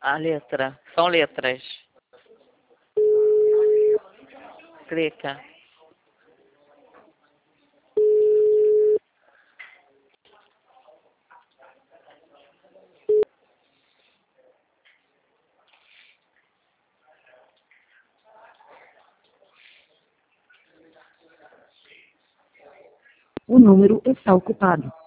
A letra. São letras. Clica. O número está ocupado.